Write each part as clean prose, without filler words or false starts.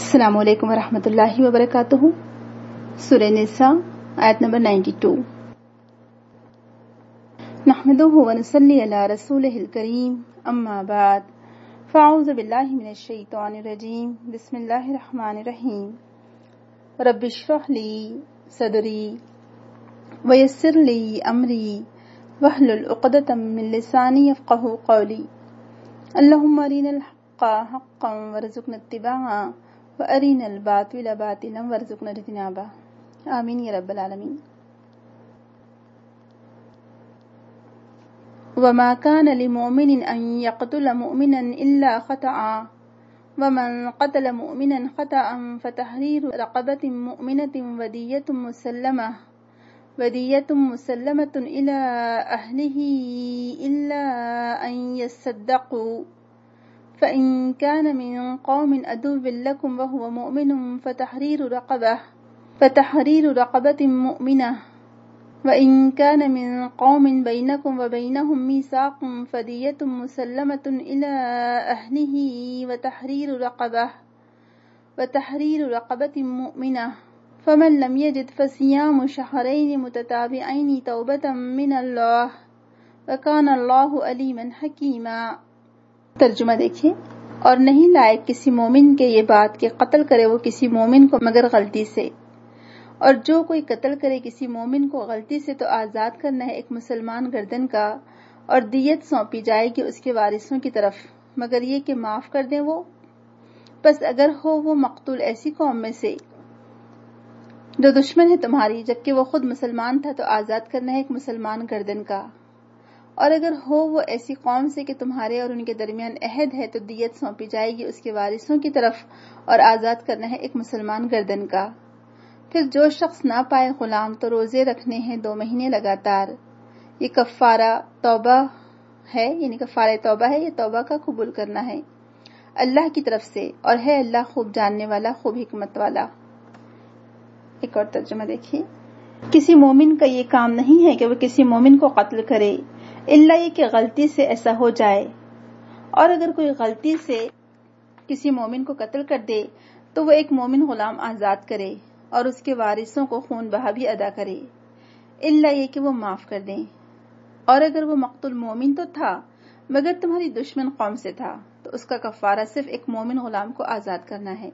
السلام علیکم ورحمۃ اللہ وبرکاتہ۔ سورہ نساء آیت نمبر 92۔ نحمده ونصلی علی رسولہ الکریم، اما بعد فاعوذ باللہ من الشیطان الرجیم، بسم اللہ الرحمن الرحیم۔ رب اشرح لی صدری ویسر لی امری واحلل عقدۃ من لسانی یفقہوا قولی۔ اللہم ارنا الحق حقا وارزقنا اتباعہ وَأَرِنَا الْبَاطِلَ بَاطِلًا وَارْزُقْنَا اجْتِنَابَهُ، آمین یا رب العالمین۔ وَمَا كَانَ لِمُؤْمِنٍ أَن يَقْتُلَ مُؤْمِنًا إِلَّا خَطَأً، وَمَن قَتَلَ مُؤْمِنًا خَطَأً فَتَحْرِيرُ رَقَبَةٍ مُؤْمِنَةٍ وَدِيَّةٌ مُسَلَّمَةٌ إِلَى أَهْلِهِ إِلَّا أَن يَصَّدَّقُوا، فَإِن كَانَ مِن قَوْمٍ عَدُوٍّ لَكُمْ وَهُوَ مُؤْمِنٌ فَتَحْرِيرُ رَقَبَةٍ مُؤْمِنَةٍ، وَإِن كَانَ مِن قَوْمٍ بَيْنَكُمْ وَبَيْنَهُم مِّيثَاقٌ فَدِيَّةٌ مُسَلَّمَةٌ إِلَى أَهْلِهِ وَتَحْرِيرُ رَقَبَةٍ مُؤْمِنَةٍ، فَمَن لَّمْ يَجِدْ فَصِيَامُ شَهْرَيْنِ مُتَتَابِعَيْنِ تَوْبَةً مِّنَ اللَّهِ وَكَانَ اللَّهُ عَلِيمًا حَكِيمًا۔ ترجمہ دیکھیے۔ اور نہیں لائق کسی مومن کے یہ بات کہ قتل کرے وہ کسی مومن کو مگر غلطی سے، اور جو کوئی قتل کرے کسی مومن کو غلطی سے تو آزاد کرنا ہے ایک مسلمان گردن کا، اور دیت سونپی جائے گی اس کے وارثوں کی طرف، مگر یہ کہ معاف کر دیں وہ، بس اگر ہو وہ مقتول ایسی قوم میں سے جو دشمن ہے تمہاری جبکہ وہ خود مسلمان تھا تو آزاد کرنا ہے ایک مسلمان گردن کا، اور اگر ہو وہ ایسی قوم سے کہ تمہارے اور ان کے درمیان عہد ہے تو دیت سونپی جائے گی اس کے وارثوں کی طرف، اور آزاد کرنا ہے ایک مسلمان گردن کا۔ پھر جو شخص نہ پائے غلام تو روزے رکھنے ہیں 2 مہینے لگاتار، یہ کفارہ توبہ ہے، یعنی کفارہ توبہ ہے، یہ توبہ کا قبول کرنا ہے اللہ کی طرف سے، اور ہے اللہ خوب جاننے والا خوب حکمت والا۔ ایک اور ترجمہ دیکھیے۔ کسی مومن کا یہ کام نہیں ہے کہ وہ کسی مومن کو قتل کرے الا یہ کہ غلطی سے ایسا ہو جائے، اور اگر کوئی غلطی سے کسی مومن کو قتل کر دے تو وہ ایک مومن غلام آزاد کرے اور اس کے وارثوں کو خون بہا بھی ادا کرے، الا یہ کہ وہ معاف کر دیں، اور اگر وہ مقتول مومن تو تھا مگر تمہاری دشمن قوم سے تھا تو اس کا کفارہ صرف ایک مومن غلام کو آزاد کرنا ہے،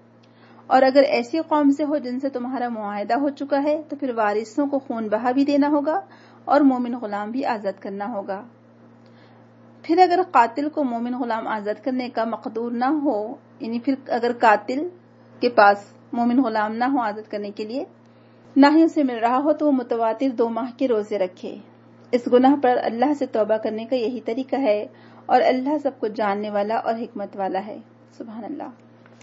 اور اگر ایسی قوم سے ہو جن سے تمہارا معاہدہ ہو چکا ہے تو پھر وارثوں کو خون بہا بھی دینا ہوگا اور مومن غلام بھی آزاد کرنا ہوگا۔ پھر اگر قاتل کو مومن غلام آزاد کرنے کا مقدور نہ ہو، یعنی پھر اگر قاتل کے پاس مومن غلام نہ ہو آزاد کرنے کے لیے، نہ ہی اسے مل رہا ہو تو وہ متواتر 2 ماہ کے روزے رکھے۔ اس گناہ پر اللہ سے توبہ کرنے کا یہی طریقہ ہے، اور اللہ سب کچھ جاننے والا اور حکمت والا ہے۔ سبحان اللہ۔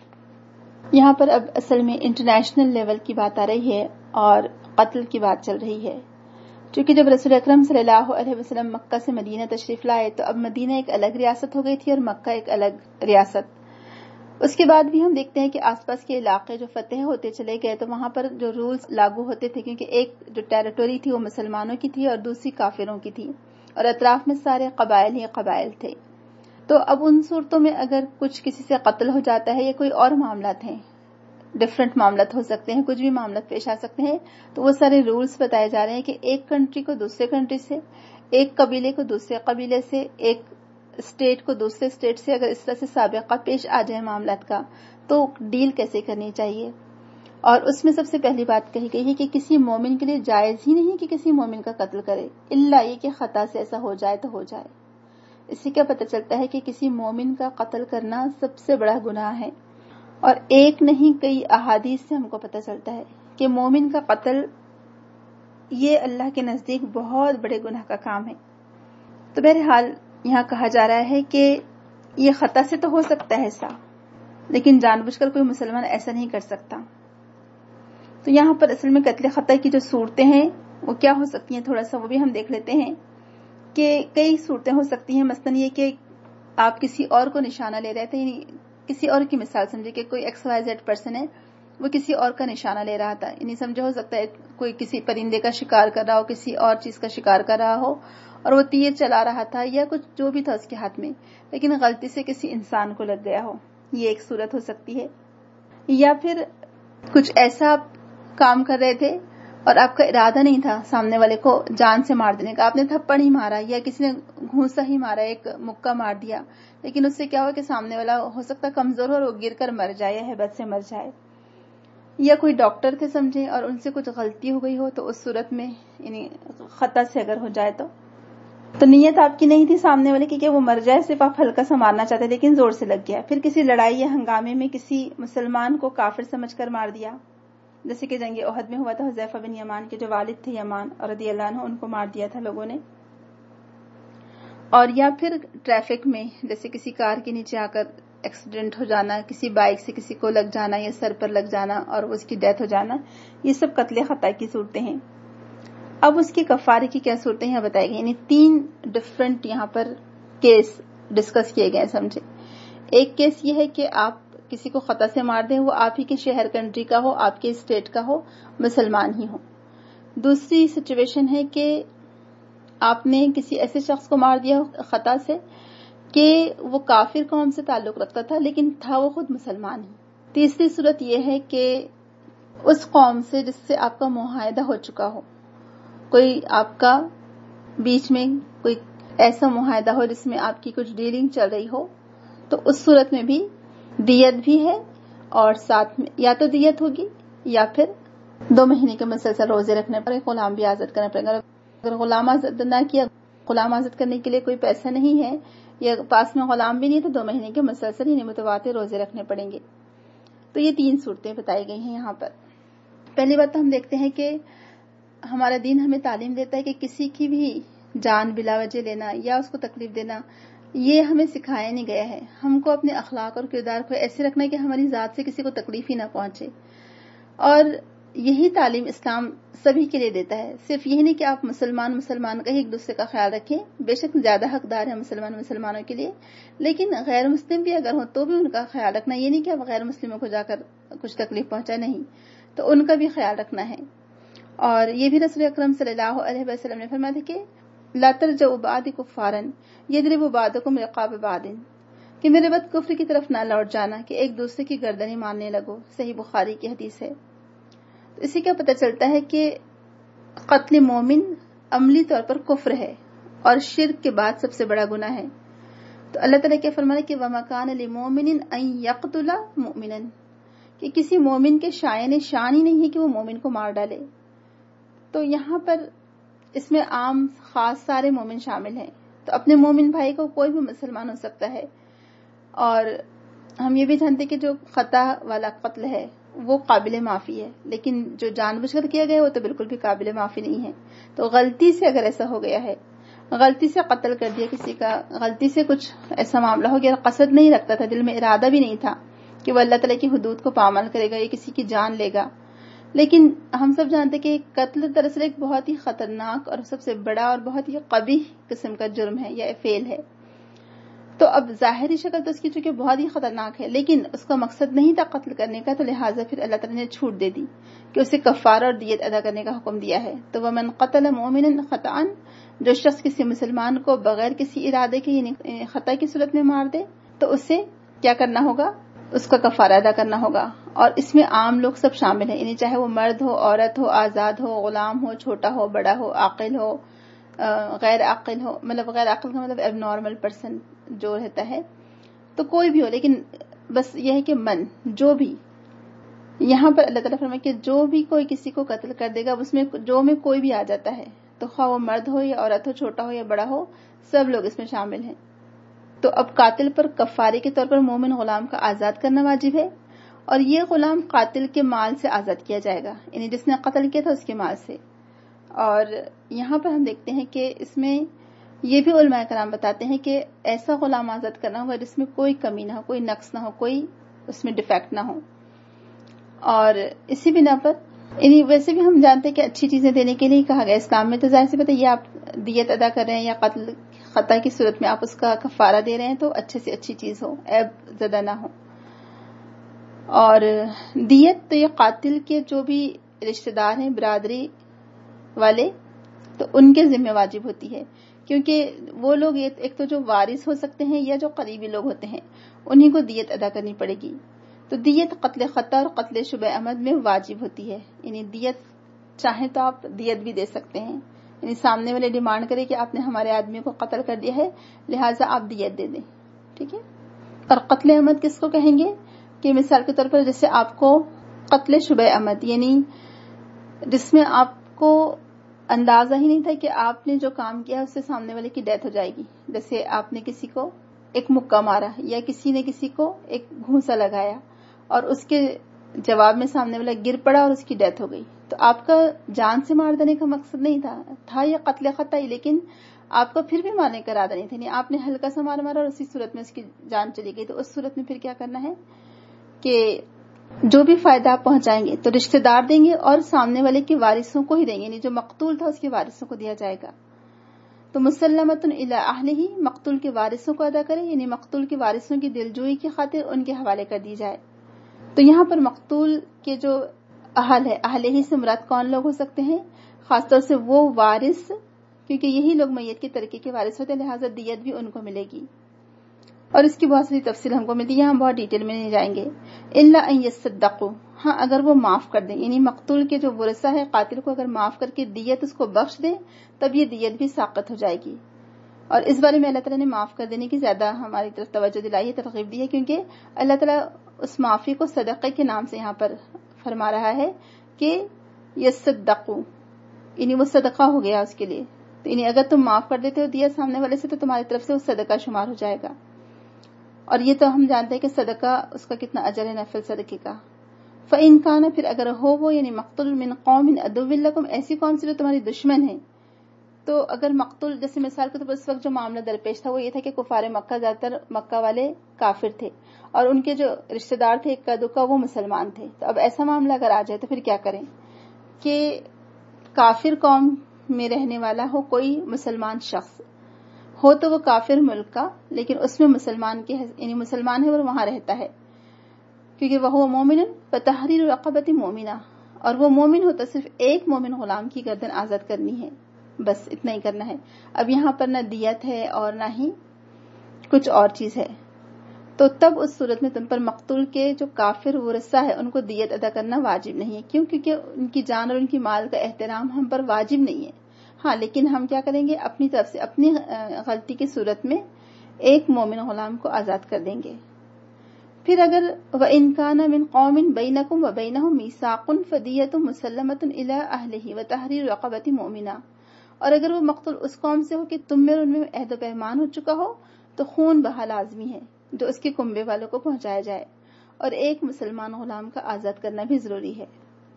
یہاں پر اب اصل میں انٹرنیشنل لیول کی بات آ رہی ہے اور قتل کی بات چل رہی ہے، چونکہ جب رسول اکرم صلی اللہ علیہ وسلم مکہ سے مدینہ تشریف لائے تو اب مدینہ ایک الگ ریاست ہو گئی تھی اور مکہ ایک الگ ریاست۔ اس کے بعد بھی ہم دیکھتے ہیں کہ آس پاس کے علاقے جو فتح ہوتے چلے گئے تو وہاں پر جو رولز لاگو ہوتے تھے، کیونکہ ایک جو ٹیریٹوری تھی وہ مسلمانوں کی تھی اور دوسری کافروں کی تھی، اور اطراف میں سارے قبائل ہی قبائل تھے۔ تو اب ان صورتوں میں اگر کچھ کسی سے قتل ہو جاتا ہے یا کوئی اور معاملات ہیں، ڈفرنٹ معاملات ہو سکتے ہیں، کچھ بھی معاملات پیش آ سکتے ہیں، تو وہ سارے رولز بتائے جا رہے ہیں کہ ایک کنٹری کو دوسرے کنٹری سے، ایک قبیلے کو دوسرے قبیلے سے، ایک اسٹیٹ کو دوسرے اسٹیٹ سے اگر اس طرح سے سابقہ پیش آ جائے معاملات کا تو ڈیل کیسے کرنی چاہیے۔ اور اس میں سب سے پہلی بات کہی گئی ہے کہ کسی مومن کے لیے جائز ہی نہیں کہ کسی مومن کا قتل کرے، الا یہ کہ خطا سے ایسا ہو جائے تو ہو جائے۔ اس سے کیا پتہ چلتا ہے کہ کسی مومن کا قتل کرنا سب سے بڑا گناہ ہے، اور ایک نہیں کئی احادیث سے ہم کو پتہ چلتا ہے کہ مومن کا قتل یہ اللہ کے نزدیک بہت بڑے گناہ کا کام ہے۔ تو بہرحال یہاں کہا جا رہا ہے کہ یہ خطا سے تو ہو سکتا ہے ایسا، لیکن جان بوجھ کر کوئی مسلمان ایسا نہیں کر سکتا۔ تو یہاں پر اصل میں قتل خطا کی جو صورتیں ہیں وہ کیا ہو سکتی ہیں، تھوڑا سا وہ بھی ہم دیکھ لیتے ہیں کہ کئی صورتیں ہو سکتی ہیں۔ مثلاً یہ کہ آپ کسی اور کو نشانہ لے رہے تھے، یعنی کسی اور کی مثال سمجھے کہ کوئی XYZ پرسن ہے، وہ کسی اور کا نشانہ لے رہا تھا، یعنی سمجھے ہو سکتا ہے کوئی کسی پرندے کا شکار کر رہا ہو، کسی اور چیز کا شکار کر رہا ہو اور وہ تیر چلا رہا تھا یا کچھ جو بھی تھا اس کے ہاتھ میں، لیکن غلطی سے کسی انسان کو لگ گیا ہو، یہ ایک صورت ہو سکتی ہے۔ یا پھر کچھ ایسا آپ کام کر رہے تھے اور آپ کا ارادہ نہیں تھا سامنے والے کو جان سے مار دینے کا، آپ نے تھپڑ ہی مارا یا کسی نے گھونسا ہی مارا، ایک مکہ مار دیا، لیکن اس سے کیا ہوا کہ سامنے والا ہو سکتا کمزور ہو اور وہ گر کر مر جائے یا ہیبت سے مر جائے. یا کوئی ڈاکٹر تھے سمجھے اور ان سے کچھ غلطی ہو گئی ہو، تو اس صورت میں یعنی خطا سے اگر ہو جائے تو نیت آپ کی نہیں تھی سامنے والے کی کہ وہ مر جائے، صرف آپ ہلکا سا مارنا چاہتے لیکن زور سے لگ گیا. پھر کسی لڑائی یا ہنگامے میں کسی مسلمان کو کافر سمجھ کر مار دیا، جیسے کہ جنگ احد میں ہوا تھا، حذیفہ بن یمان کے جو والد تھے یمان رضی اللہ عنہ، ان کو مار دیا تھا لوگوں نے. اور یا پھر ٹریفک میں جیسے کسی کار کے نیچے آ کر ایکسیڈنٹ ہو جانا، کسی بائک سے کسی کو لگ جانا یا سر پر لگ جانا اور اس کی ڈیتھ ہو جانا، یہ سب قتل خطا کی صورتیں ہیں. اب اس کی کفارے کی کیا صورتیں ہیں بتائی گئی، یعنی 3 ڈفرنٹ یہاں پر کیس ڈسکس کیے گئے سمجھے. ایک کیس یہ ہے کہ آپ کسی کو خطا سے مار دیں، وہ آپ ہی کے شہر کنٹری کا ہو، آپ کے اسٹیٹ کا ہو، مسلمان ہی ہو. دوسری سچویشن ہے کہ آپ نے کسی ایسے شخص کو مار دیا خطا سے کہ وہ کافر قوم سے تعلق رکھتا تھا لیکن تھا وہ خود مسلمان ہی. تیسری صورت یہ ہے کہ اس قوم سے جس سے آپ کا معاہدہ ہو چکا ہو، کوئی آپ کا بیچ میں کوئی ایسا معاہدہ ہو جس میں آپ کی کچھ ڈیلنگ چل رہی ہو، تو اس صورت میں بھی دیت بھی ہے، اور ساتھ میں یا تو دیت ہوگی یا پھر 2 مہینے کے مسلسل روزے رکھنے پر غلام بھی آزاد کرنا پڑے گا. اگر غلام آزاد نہ کیا، غلام آزاد کرنے کے لیے کوئی پیسہ نہیں ہے یا پاس میں غلام بھی نہیں، تو 2 مہینے کے مسلسل یعنی متواتر روزے رکھنے پڑیں گے. تو یہ 3 صورتیں بتائی گئی ہیں یہاں پر. پہلی بات تو ہم دیکھتے ہیں کہ ہمارا دین ہمیں تعلیم دیتا ہے کہ کسی کی بھی جان بلا وجہ لینا یا اس کو تکلیف دینا، یہ ہمیں سکھایا نہیں گیا ہے. ہم کو اپنے اخلاق اور کردار کو ایسے رکھنا ہے کہ ہماری ذات سے کسی کو تکلیف ہی نہ پہنچے، اور یہی تعلیم اسلام سبھی کے لیے دیتا ہے. صرف یہی نہیں کہ آپ مسلمان کا ہی ایک دوسرے کا خیال رکھیں، بے شک زیادہ حقدار ہیں مسلمانوں کے لیے، لیکن غیر مسلم بھی اگر ہوں تو بھی ان کا خیال رکھنا. یہ نہیں کہ آپ غیر مسلموں کو جا کر کچھ تکلیف پہنچائے، نہیں، تو ان کا بھی خیال رکھنا ہے. اور یہ بھی رسول اکرم صلی اللہ علیہ وسلم نے فرمایا تھا کہ لا ترجعوا بعدی کفارا یضرب بعضکم رقاب بعض، کہ میرے بعد کفر کی طرف نہ لوٹ جانا کہ ایک دوسرے کی گردنیں مارنے لگو. صحیح بخاری کی حدیث ہے. تو اسی کا پتہ چلتا ہے کہ قتل مومن عملی طور پر کفر ہے اور شرک کے بعد سب سے بڑا گناہ ہے. تو اللہ تعالیٰ کیا فرمانا کہ وَمَا كَانَ لِمُؤْمِنٍ أَن يَقْتُلَ مُؤْمِنًا، کہ کسی مومن کے شایان شان ہی نہیں ہے کہ وہ مومن کو مار ڈالے. تو یہاں پر اس میں عام خاص سارے مومن شامل ہیں. تو اپنے مومن بھائی کو کوئی بھی مسلمان ہو سکتا ہے. اور ہم یہ بھی جانتے کہ جو خطا والا قتل ہے وہ قابل معافی ہے، لیکن جو جان بوجھ کر کیا گیا وہ تو بالکل بھی قابل معافی نہیں ہے. تو غلطی سے اگر ایسا ہو گیا ہے، غلطی سے قتل کر دیا کسی کا، غلطی سے کچھ ایسا معاملہ ہو گیا، قصد نہیں رکھتا تھا، دل میں ارادہ بھی نہیں تھا کہ وہ اللہ تعالیٰ کی حدود کو پامال کرے گا یا کسی کی جان لے گا، لیکن ہم سب جانتے کہ قتل دراصل ایک بہت ہی خطرناک اور سب سے بڑا اور بہت ہی قبیح قسم کا جرم ہے یا فعل ہے. تو اب ظاہری شکل تو اس کی چونکہ بہت ہی خطرناک ہے، لیکن اس کا مقصد نہیں تھا قتل کرنے کا، تو لہٰذا پھر اللہ تعالیٰ نے چھوٹ دے دی کہ اسے کفارہ اور دیت ادا کرنے کا حکم دیا ہے. تو وَمَنْ قَتَلَ مُؤْمِنًا خَطَأً، جو شخص کسی مسلمان کو بغیر کسی ارادے کے یعنی خطا کی صورت میں مار دے تو اسے کیا کرنا ہوگا، اس کا کفارہ ادا کرنا ہوگا. اور اس میں عام لوگ سب شامل ہیں، یعنی چاہے وہ مرد ہو، عورت ہو، آزاد ہو، غلام ہو، چھوٹا ہو، بڑا ہو، عاقل ہو، غیر عاقل ہو. مطلب غیر عاقل کا مطلب اب نارمل پرسن جو رہتا ہے، تو کوئی بھی ہو، لیکن بس یہ ہے کہ جو بھی یہاں پر اللہ تعالیٰ فرمائے کہ جو بھی کوئی کسی کو قتل کر دے گا، اس میں جو میں کوئی بھی آ جاتا ہے، تو خواہ وہ مرد ہو یا عورت ہو، چھوٹا ہو یا بڑا ہو، سب لوگ اس میں شامل ہیں. تو اب قاتل پر کفارے کے طور پر مومن غلام کا آزاد کرنا واجب ہے، اور یہ غلام قاتل کے مال سے آزاد کیا جائے گا، یعنی جس نے قتل کیا تھا اس کے مال سے. اور یہاں پر ہم دیکھتے ہیں کہ اس میں یہ بھی علماء کرام بتاتے ہیں کہ ایسا غلام آزاد کرنا ہوگا جس میں کوئی کمی نہ ہو، کوئی نقص نہ ہو، کوئی اس میں ڈیفیکٹ نہ ہو. اور اسی بنا پر یعنی ویسے بھی ہم جانتے ہیں کہ اچھی چیزیں دینے کے لیے کہا گیا اسلام میں، تو ظاہر سی بات ہے یہ آپ دیت ادا کر رہے ہیں یا قتل خطا کی صورت میں آپ اس کا کفارہ دے رہے ہیں تو اچھے سے اچھی چیز ہو، عیب زدہ نہ ہو. اور دیت تو یہ قاتل کے جو بھی رشتہ دار ہیں برادری والے، تو ان کے ذمہ واجب ہوتی ہے، کیونکہ وہ لوگ ایک تو جو وارث ہو سکتے ہیں یا جو قریبی لوگ ہوتے ہیں انہی کو دیت ادا کرنی پڑے گی. تو دیت قتل خطا اور قتل شبہ عمد میں واجب ہوتی ہے، یعنی دیت چاہیں تو آپ دیت بھی دے سکتے ہیں، یعنی سامنے والے ڈیمانڈ کرے کہ آپ نے ہمارے آدمی کو قتل کر دیا ہے لہٰذا آپ دیت دے دیں، ٹھیک ہے۔ اور قتل عمد کس کو کہیں گے کہ مثال کے طور پر جیسے آپ کو قتل شبہ عمد، یعنی جس میں آپ کو اندازہ ہی نہیں تھا کہ آپ نے جو کام کیا اس سے سامنے والے کی ڈیتھ ہو جائے گی، جیسے آپ نے کسی کو ایک مکہ مارا یا کسی نے کسی کو ایک گھونسا لگایا اور اس کے جواب میں سامنے والا گر پڑا اور اس کی ڈیتھ ہو گئی، تو آپ کا جان سے مار دینے کا مقصد نہیں تھا یہ قتل خطا ہی، لیکن آپ کا پھر بھی مارنے کا ارادہ نہیں تھا، یعنی آپ نے ہلکا سا مارا اور اسی صورت میں اس کی جان چلی گئی، تو اس صورت میں پھر کیا کرنا ہے کہ جو بھی فائدہ آپ پہنچائیں گے تو رشتہ دار دیں گے اور سامنے والے کے وارثوں کو ہی دیں گے، یعنی جو مقتول تھا اس کے وارثوں کو دیا جائے گا۔ تو مسلمۃ الی اہلہ، مقتول کے وارثوں کو ادا کرے، یعنی مقتول کے وارثوں کی دلجوئی کی خاطر ان کے حوالے کر دی جائے۔ تو یہاں پر مقتول کے جو اہل ہے، اہل ہی سے مراد کون لوگ ہو سکتے ہیں؟ خاص طور سے وہ وارث، کیونکہ یہی لوگ میت کے ترکے کے وارث ہوتے ہیں، لہٰذا دیت بھی ان کو ملے گی، اور اس کی بہت ساری تفصیل ہم کو ملتی ہے، ہم بہت ڈیٹیل میں نہیں جائیں گے۔ الا ان یصدقوا، ہاں اگر وہ معاف کر دیں، یعنی مقتول کے جو ورثہ ہے قاتل کو اگر معاف کر کے دیت اس کو بخش دیں تب یہ دیت بھی ساقط ہو جائے گی۔ اور اس بارے میں اللہ تعالیٰ نے معاف کر دینے کی زیادہ ہماری طرف توجہ دلائی ہے، ترغیب دی ہے، کیونکہ اللہ تعالیٰ اس معافی کو صدقے کے نام سے یہاں پر فرما رہا ہے کہ یصدقوا، یعنی وہ صدقہ ہو گیا اس کے لیے، تو یعنی اگر تم معاف کر دیتے ہو دیت سامنے والے سے تو تمہاری طرف سے وہ صدقہ شمار ہو جائے گا، اور یہ تو ہم جانتے ہیں کہ صدقہ اس کا کتنا اجر ہے نفل صدقے کا۔ فَإِن كَانَ، پھر اگر ہو وہ یعنی مقتول من قوم عدو لکم، ایسی قوم سے جو تمہاری دشمن ہے، تو اگر مقتول جیسے مثال کے طور پر اس وقت جو معاملہ درپیش تھا وہ یہ تھا کہ کفار مکہ زیادہ تر مکہ والے کافر تھے اور ان کے جو رشتہ دار تھے اکا دکا وہ مسلمان تھے، تو اب ایسا معاملہ اگر آ جائے تو پھر کیا کریں کہ کافر قوم میں رہنے والا ہو کوئی مسلمان شخص ہو تو وہ کافر ملک کا، لیکن اس میں مسلمان کے یعنی مسلمان ہے اور وہاں رہتا ہے، کیونکہ وہ مومن فتحریر رقبۃ مومنہ، اور وہ مومن ہو تو صرف ایک مومن غلام کی گردن آزاد کرنی ہے، بس اتنا ہی کرنا ہے۔ اب یہاں پر نہ دیت ہے اور نہ ہی کچھ اور چیز ہے، تو تب اس صورت میں تم پر مقتول کے جو کافر ورثہ ہے ان کو دیت ادا کرنا واجب نہیں ہے، کیوں؟ کیونکہ ان کی جان اور ان کی مال کا احترام ہم پر واجب نہیں ہے، ہاں لیکن ہم کیا کریں گے اپنی طرف سے اپنی غلطی کی صورت میں ایک مومن غلام کو آزاد کر دیں گے۔ پھر اگر وَإِن كَانَ مِن قَوْمٍ بَيْنَكُمْ وَبَيْنَهُمْ مِيثَاقٌ فَدِيَّةٌ مُسَلَّمَةٌ إِلَىٰ أَهْلِهِ وَتَحْرِيرُ رَقَبَةٍ مُؤْمِنَةٍ، اور اگر وہ مقتول اس قوم سے ہو کہ تم میں اور ان میں عہد و پیمان ہو چکا ہو تو خون بہا لازمی ہے جو اس کے کنبے والوں کو پہنچایا جائے، اور ایک مسلمان غلام کا آزاد کرنا بھی ضروری ہے۔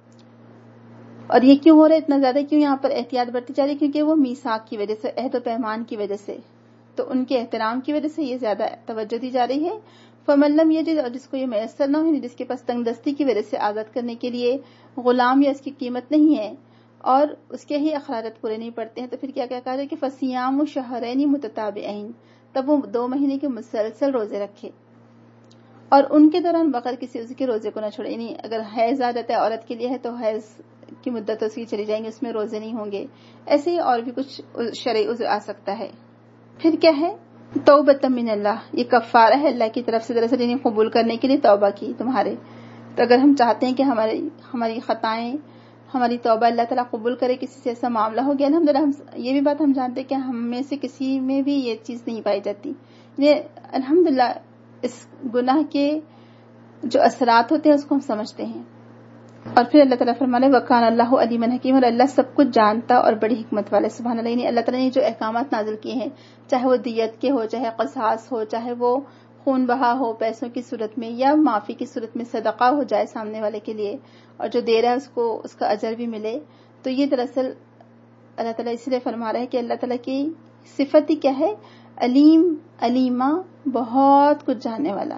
اور یہ کیوں ہو رہا ہے اتنا زیادہ، کیوں یہاں پر احتیاط برتی جا رہی ہے؟ کیونکہ وہ میثاق کی وجہ سے، عہد و پیمان کی وجہ سے، تو ان کے احترام کی وجہ سے یہ زیادہ توجہ دی جا رہی ہے۔ فَمَن لَّمْ يَجِدْ، اور جس کو یہ میسر نہ ہو، جس کے پاس تنگ دستی کی وجہ سے آزاد کرنے کے لیے غلام یا اس کی قیمت نہیں ہے اور اس کے ہی اخراجات پورے نہیں پڑتے ہیں، تو پھر کیا کہا ہے کہ فَصِيَامُ شَهْرَيْنِ مُتَتَابِعَيْنِ، تب وہ 2 مہینے کے مسلسل روزے رکھے، اور ان کے دوران بغیر کسی عذر کے روزے کو نہ چھوڑے، یعنی اگر حیض آ جاتا ہے عورت کے لیے ہے تو حیض کی مدت اس کی چلی جائیں گے، اس میں روزے نہیں ہوں گے، ایسے ہی اور بھی کچھ شرعی عذر آ سکتا ہے۔ پھر کیا ہے؟ توبۃ من اللہ، یہ کفارہ ہے اللہ کی طرف سے، دراصل انہیں قبول کرنے کے لیے توبہ کی تمہارے، تو اگر ہم چاہتے ہیں کہ ہماری خطائیں، ہماری توبہ اللہ تعالیٰ قبول کرے، کسی سے ایسا معاملہ ہو گیا الحمدللہ، یہ بھی بات ہم جانتے ہیں کہ ہم میں سے کسی میں بھی یہ چیز نہیں پائی جاتی، یہ الحمدللہ اس گناہ کے جو اثرات ہوتے ہیں اس کو ہم سمجھتے ہیں۔ اور پھر اللہ تعالیٰ فرمانے وَكَانَ اللَّهُ عَلِيمًا حَكِيمًا، اور اللہ سب کچھ جانتا اور بڑی حکمت والے، سبحان اللہ، یعنی اللہ تعالیٰ نے جو احکامات نازل کیے ہیں، چاہے وہ دیت کے ہو، چاہے قصاص ہو، چاہے وہ خون بہا ہو پیسوں کی صورت میں یا معافی کی صورت میں صدقہ ہو جائے سامنے والے کے لیے، اور جو دے رہا ہے اس کو اس کا اجر بھی ملے، تو یہ دراصل اللہ تعالیٰ اس لیے فرما رہا ہے کہ اللہ تعالیٰ کی صفت ہی کیا ہے؟ علیم، علیمہ، بہت کچھ جاننے والا،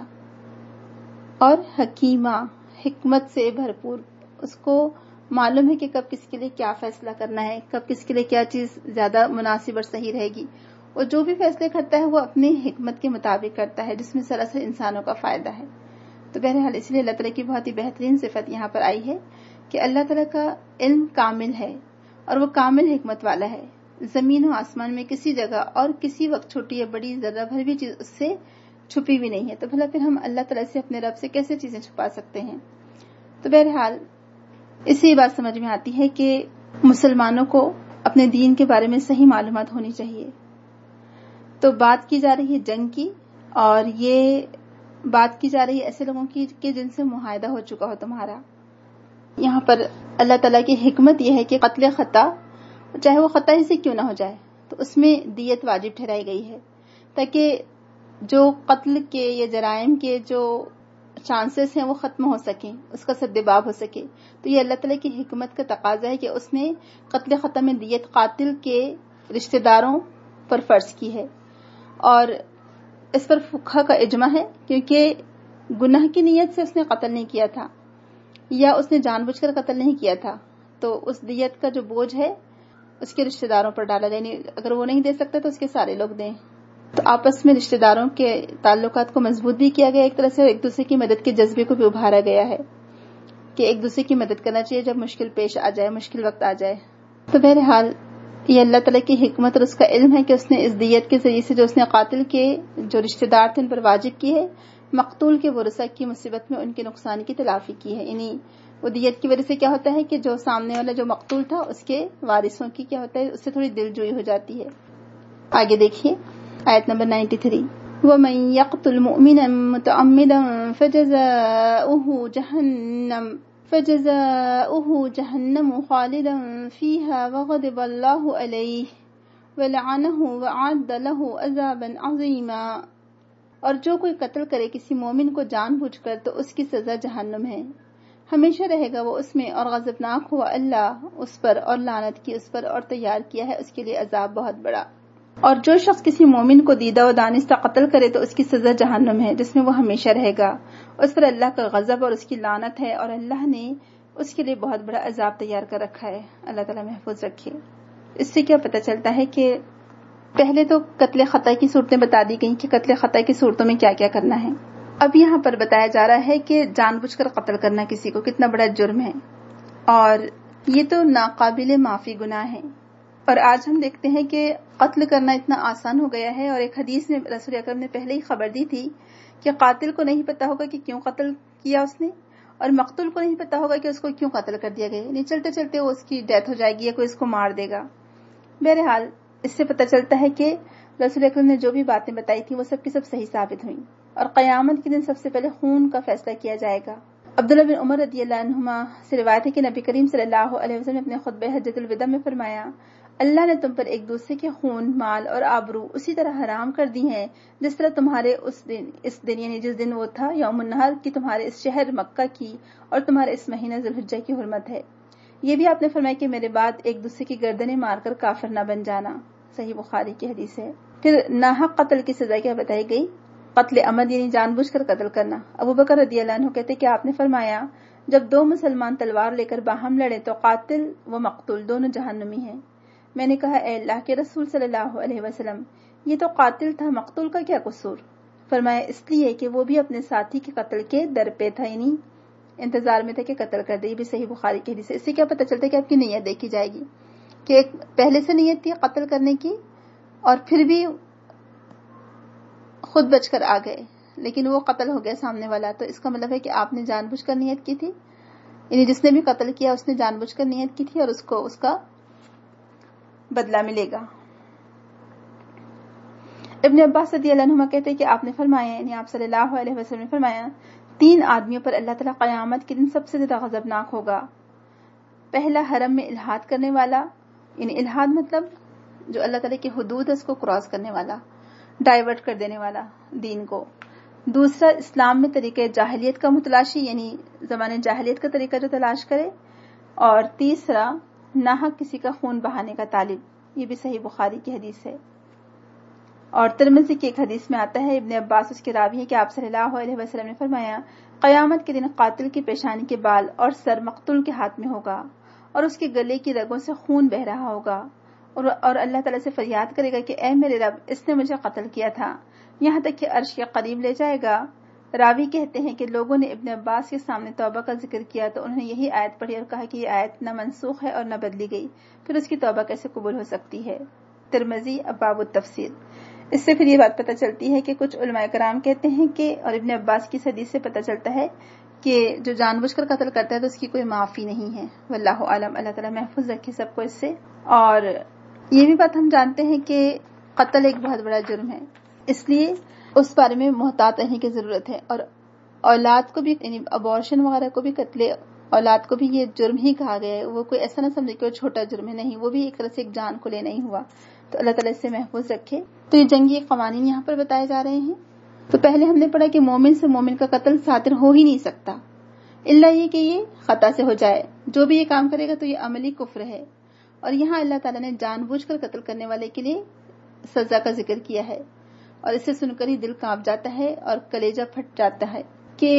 اور حکیمہ، حکمت سے بھرپور، اس کو معلوم ہے کہ کب کس کے لیے کیا فیصلہ کرنا ہے، کب کس کے لیے کیا چیز زیادہ مناسب اور صحیح رہے گی، اور جو بھی فیصلے کرتا ہے وہ اپنی حکمت کے مطابق کرتا ہے جس میں سراسر انسانوں کا فائدہ ہے۔ تو بہرحال اس لیے اللہ تعالیٰ کی بہت ہی بہترین صفت یہاں پر آئی ہے کہ اللہ تعالیٰ کا علم کامل ہے اور وہ کامل حکمت والا ہے، زمین و آسمان میں کسی جگہ اور کسی وقت چھوٹی یا بڑی ذرہ بھر بھی چیز اس سے چھپی بھی نہیں ہے، تو بھلا پھر ہم اللہ تعالیٰ سے اپنے رب سے کیسے چیزیں چھپا سکتے ہیں؟ تو بہرحال اس سے یہ بات سمجھ میں آتی ہے کہ مسلمانوں کو اپنے دین کے بارے میں صحیح معلومات ہونی چاہیے. تو بات کی جا رہی ہے جنگ کی، اور یہ بات کی جا رہی ہے ایسے لوگوں کی کہ جن سے معاہدہ ہو چکا ہو تمہارا. یہاں پر اللہ تعالیٰ کی حکمت یہ ہے کہ قتل خطا، چاہے وہ خطا ہی سے کیوں نہ ہو جائے، تو اس میں دیت واجب ٹھہرائی گئی ہے، تاکہ جو قتل کے یا جرائم کے جو چانسز ہیں وہ ختم ہو سکیں، اس کا سدباب ہو سکے. تو یہ اللہ تعالیٰ کی حکمت کا تقاضا ہے کہ اس نے قتل خطا میں دیت قاتل کے رشتہ داروں پر فرض کی ہے. اور اس پر فقہا کا اجماع ہے، کیونکہ گناہ کی نیت سے اس نے قتل نہیں کیا تھا یا اس نے جان بوجھ کر قتل نہیں کیا تھا، تو اس دیت کا جو بوجھ ہے اس کے رشتہ داروں پر ڈالا، یعنی اگر وہ نہیں دے سکتے تو اس کے سارے لوگ دیں. تو آپس میں رشتہ داروں کے تعلقات کو مضبوط بھی کیا گیا ایک طرح سے، اور ایک دوسرے کی مدد کے جذبے کو بھی ابھارا گیا ہے کہ ایک دوسرے کی مدد کرنا چاہیے جب مشکل پیش آ جائے، مشکل وقت آ جائے. تو بہرحال یہ اللہ تعالیٰ کی حکمت اور اس کا علم ہے کہ اس نے اس دیت کے ذریعے سے جو اس نے قاتل کے جو رشتہ دار تھے ان پر واجب کی ہے، مقتول کے ورثاء کی مصیبت میں ان کے نقصان کی تلافی کی ہے. یعنی وہ دیت کی وجہ سے کیا ہوتا ہے کہ جو سامنے والا جو مقتول تھا اس کے وارثوں کی کیا ہوتا ہے، اس سے تھوڑی دل جوئی ہو جاتی ہے. آگے دیکھیے آیت نمبر 93. وَمَن يَقْتُلْ مُؤْمِنًا مُتَعَمِّدًا فَجَزَاؤُهُ جَهَنَّمُ خَالِدًا فِيهَا وَغَضِبَ اللَّهُ عَلَيْهِ وَلَعَنَهُ وَأَعَدَّ لَهُ عَذَابًا عَظِيمًا. اور جو کوئی قتل کرے کسی مومن کو جان بوجھ کر تو اس کی سزا جہنم ہے، ہمیشہ رہے گا وہ اس میں، اور غضبناک ہوا اللہ اس پر اور لعنت کی اس پر، اور تیار کیا ہے اس کے لیے عذاب بہت بڑا. اور جو شخص کسی مومن کو دیدہ و دانستہ قتل کرے تو اس کی سزا جہنم ہے جس میں وہ ہمیشہ رہے گا، اس پر اللہ کا غضب اور اس کی لعنت ہے، اور اللہ نے اس کے لیے بہت بڑا عذاب تیار کر رکھا ہے. اللہ تعالیٰ محفوظ رکھے. اس سے کیا پتہ چلتا ہے کہ پہلے تو قتل خطا کی صورتیں بتا دی گئیں کہ قتل خطا کی صورتوں میں کیا کیا کرنا ہے. اب یہاں پر بتایا جا رہا ہے کہ جان بوجھ کر قتل کرنا کسی کو کتنا بڑا جرم ہے، اور یہ تو ناقابل معافی گناہ ہے. اور آج ہم دیکھتے ہیں کہ قتل کرنا اتنا آسان ہو گیا ہے، اور ایک حدیث میں رسول اکرم نے پہلے ہی خبر دی تھی کہ قاتل کو نہیں پتا ہوگا کہ کیوں قتل کیا اس نے، اور مقتول کو نہیں پتا ہوگا کہ اس کو کیوں قتل کر دیا گیا، یعنی چلتے چلتے وہ اس کی ڈیتھ ہو جائے گی یا کوئی اس کو مار دے گا. بہرحال اس سے پتہ چلتا ہے کہ رسول اکرم نے جو بھی باتیں بتائی تھیں وہ سب کی سب صحیح ثابت ہوئیں، اور قیامت کے دن سب سے پہلے خون کا فیصلہ کیا جائے گا. عبداللہ بن عمر رضی اللہ عنہما سے روایت ہے کہ نبی کریم صلی اللہ علیہ وسلم نے اپنے خطبہ حجۃ الوداع میں فرمایا، اللہ نے تم پر ایک دوسرے کے خون، مال اور آبرو اسی طرح حرام کر دی ہیں جس طرح تمہارے اس دن یعنی جس دن وہ تھا یوم النحر کی تمہارے اس شہر مکہ کی اور تمہارے اس مہینہ ذوالحجہ کی حرمت ہے. یہ بھی آپ نے فرمایا کہ میرے بعد ایک دوسرے کی گردنیں مار کر کافر نہ بن جانا. صحیح بخاری کی حدیث ہے. پھر ناحق قتل کی سزا کیا بتائی گئی؟ قتل عمد یعنی جان بوجھ کر قتل کرنا. ابو بکر رضی اللہ عنہ کہتے کہ آپ نے فرمایا جب دو مسلمان تلوار لے کر باہم لڑے تو قاتل و مقتول دونوں جہنمی ہیں. میں نے کہا اے اللہ کے رسول صلی اللہ علیہ وسلم، یہ تو قاتل تھا، مقتول کا کیا قصور؟ فرمایا اس لیے کہ وہ بھی اپنے ساتھی کے قتل کے در پہ تھا، یعنی انتظار میں تھا کہ قتل کر دے. یہ بھی صحیح بخاری کی حدیث ہے. اس سے کیا پتہ چلتا ہے کہ آپ کی نیت دیکھی جائے گی کہ ایک پہلے سے نیت تھی قتل کرنے کی اور پھر بھی خود بچ کر آ گئے، لیکن وہ قتل ہو گیا سامنے والا، تو اس کا مطلب ہے کہ آپ نے جان بوجھ کر نیت کی تھی، یعنی جس نے بھی قتل کیا اس نے جان بوجھ کر نیت کی تھی اور اس کو اس کا بدلہ ملے گا. ابن عباس رضی اللہ عنہما کہتے ہیں کہ آپ نے فرمایا، یعنی آپ صلی اللہ علیہ وسلم نے فرمایا، 3 آدمیوں پر اللہ تعالیٰ قیامت کے دن سب سے زیادہ غضبناک ہوگا. پہلا حرم میں الحاد کرنے والا، یعنی الحاد مطلب جو اللہ تعالیٰ کی حدود ہے اس کو کراس کرنے والا، ڈائیورٹ کر دینے والا دین کو. دوسرا اسلام میں طریقہ جاہلیت کا متلاشی، یعنی زمانے جاہلیت کا طریقہ جو تلاش کرے. اور تیسرا ناحق کسی کا خون بہانے کا طالب. یہ بھی صحیح بخاری کی حدیث ہے. اور ترمذی کی ایک حدیث میں آتا ہے، ابن عباس اس کے راوی ہے کہ آپ صلی اللہ علیہ وسلم نے فرمایا قیامت کے دن قاتل کی پیشانی کے بال اور سر مقتول کے ہاتھ میں ہوگا اور اس کے گلے کی رگوں سے خون بہ رہا ہوگا، اور اللہ تعالیٰ سے فریاد کرے گا کہ اے میرے رب، اس نے مجھے قتل کیا تھا، یہاں تک کہ عرش کے قریب لے جائے گا. راوی کہتے ہیں کہ لوگوں نے ابن عباس کے سامنے توبہ کا ذکر کیا تو انہوں نے یہی آیت پڑھی اور کہا کہ یہ آیت نہ منسوخ ہے اور نہ بدلی گئی، پھر اس کی توبہ کیسے قبول ہو سکتی ہے. ترمذی ابواب التفسیر. اس سے پھر یہ بات پتہ چلتی ہے کہ کچھ علماء کرام کہتے ہیں کہ، اور ابن عباس کی حدیث سے پتہ چلتا ہے کہ جو جان بوجھ کر قتل کرتا ہے تو اس کی کوئی معافی نہیں ہے. واللہ عالم، اللہ تعالیٰ محفوظ رکھے سب کو اس سے. اور یہ بھی بات ہم جانتے ہیں کہ قتل ایک بہت بڑا جرم ہے، اس لیے اس بارے میں محتاط رہنے کی ضرورت ہے. اور اولاد کو بھی، یعنی ابارشن وغیرہ کو بھی، قتل اولاد کو بھی یہ جرم ہی کہا گیا ہے. وہ کوئی ایسا نہ سمجھے کہ وہ چھوٹا جرم ہے، نہیں، وہ بھی ایک طرح سے ایک جان کو لینا ہی ہوا. تو اللہ تعالیٰ اس سے محفوظ رکھے. تو یہ جنگی قوانین یہاں پر بتائے جا رہے ہیں. تو پہلے ہم نے پڑھا کہ مومن سے مومن کا قتل صادر ہو ہی نہیں سکتا، الا یہ کہ یہ خطا سے ہو جائے. جو بھی یہ کام کرے گا تو یہ عملی کفر ہے. اور یہاں اللہ تعالیٰ نے جان بوجھ کر قتل کرنے والے کے لیے سزا کا ذکر کیا ہے. اور اسے سن کر ہی دل کانپ جاتا ہے اور کلیجہ پھٹ جاتا ہے کہ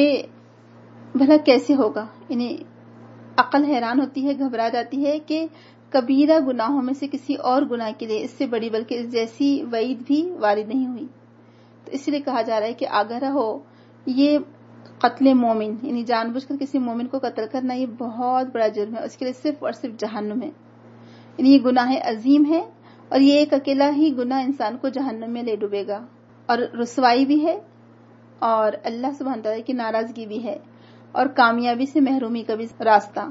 بھلا کیسے ہوگا. یعنی عقل حیران ہوتی ہے، گھبرا جاتی ہے کہ کبیرہ گناہوں میں سے کسی اور گناہ کے لیے اس سے بڑی بلکہ اس جیسی وعید بھی وارد نہیں ہوئی. تو اس لیے کہا جا رہا ہے کہ آگاہ رہو، یہ قتل مومن، یعنی جان بوجھ کر کسی مومن کو قتل کرنا یہ بہت بڑا جرم ہے. اس کے لیے صرف اور صرف جہنم ہے. یعنی یہ گناہ عظیم ہے، اور یہ ایک اکیلا ہی گناہ انسان کو جہنم میں لے ڈوبے گا، اور رسوائی بھی ہے، اور اللہ سبحانہ تعالیٰ کی ناراضگی بھی ہے، اور کامیابی سے محرومی کا بھی راستہ.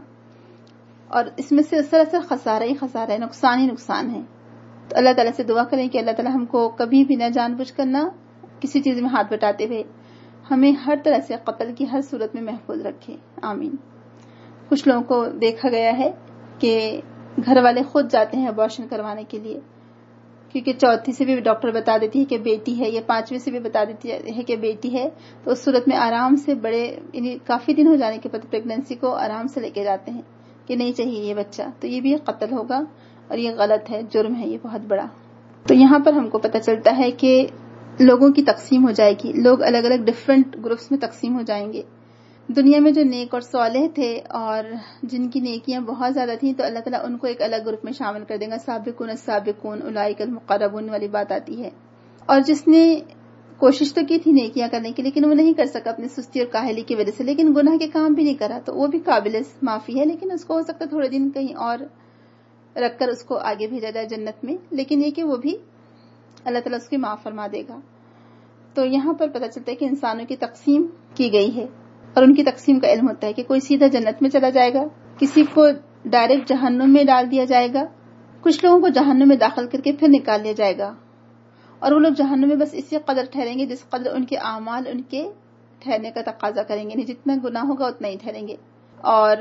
اور اس میں سے سراسر خسارہ ہی خسارہ ہے، نقصان ہی نقصان ہے. تو اللہ تعالیٰ سے دعا کریں کہ اللہ تعالیٰ ہم کو کبھی بھی نہ جان بوجھ کر نہ کسی چیز میں ہاتھ بٹاتے ہوئے ہمیں ہر طرح سے قتل کی ہر صورت میں محفوظ رکھے. آمین. کچھ لوگوں کو دیکھا گیا ہے کہ گھر والے خود جاتے ہیں ابارشن کروانے کے لیے، کیونکہ چوتھی سے بھی ڈاکٹر بتا دیتی ہے کہ بیٹی ہے، یا پانچویں سے بھی بتا دیتی ہے کہ بیٹی ہے. تو اس صورت میں آرام سے بڑے، یعنی کافی دن ہو جانے کے بعد پریگننسی کو آرام سے لے کے جاتے ہیں کہ نہیں چاہیے یہ بچہ. تو یہ بھی قتل ہوگا، اور یہ غلط ہے، جرم ہے یہ بہت بڑا. تو یہاں پر ہم کو پتہ چلتا ہے کہ لوگوں کی تقسیم ہو جائے گی، لوگ الگ الگ ڈفرینٹ گروپس میں تقسیم ہو جائیں گے. دنیا میں جو نیک اور صالح تھے اور جن کی نیکیاں بہت زیادہ تھیں، تو اللہ تعالیٰ ان کو ایک الگ گروپ میں شامل کر دے گا. سابقون السابقون اولئک المقربون والی بات آتی ہے. اور جس نے کوشش تو کی تھی نیکیاں کرنے کی، لیکن وہ نہیں کر سکا اپنی سستی اور کاہلی کی وجہ سے، لیکن گناہ کے کام بھی نہیں کرا، تو وہ بھی قابل معافی ہے. لیکن اس کو ہو سکتا ہے تھوڑے دن کہیں اور رکھ کر اس کو آگے بھیجا جائے جنت میں، لیکن یہ کہ وہ بھی اللہ تعالیٰ اس کی معاف فرما دے گا. تو یہاں پر پتہ چلتا ہے کہ انسانوں کی تقسیم کی گئی ہے، اور ان کی تقسیم کا علم ہوتا ہے کہ کوئی سیدھا جنت میں چلا جائے گا، کسی کو ڈائریکٹ جہنم میں ڈال دیا جائے گا، کچھ لوگوں کو جہنم میں داخل کر کے پھر نکال لیا جائے گا. اور وہ لوگ جہنم میں بس اسی قدر ٹھہریں گے جس قدر ان کے اعمال ان کے ٹھہرنے کا تقاضا کریں گے، یعنی جتنا گناہ ہوگا اتنا ہی ٹھہریں گے. اور